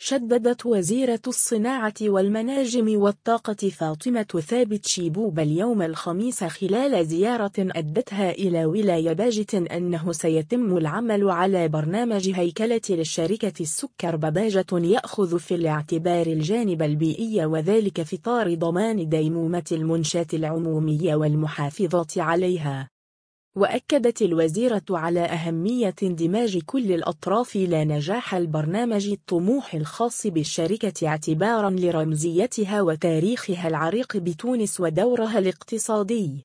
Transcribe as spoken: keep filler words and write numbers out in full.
شددت وزيرة الصناعة والمناجم والطاقة فاطمة ثابت شيبوب اليوم الخميس خلال زيارة أدتها إلى ولاية باجة أنه سيتم العمل على برنامج هيكلة للشركة السكر بباجة يأخذ في الاعتبار الجانب البيئي، وذلك في إطار ضمان ديمومة المنشآت العمومية والمحافظة عليها. وأكدت الوزيرة على أهمية اندماج كل الأطراف إلى نجاح البرنامج الطموح الخاص بالشركة اعتباراً لرمزيتها وتاريخها العريق بتونس ودورها الاقتصادي.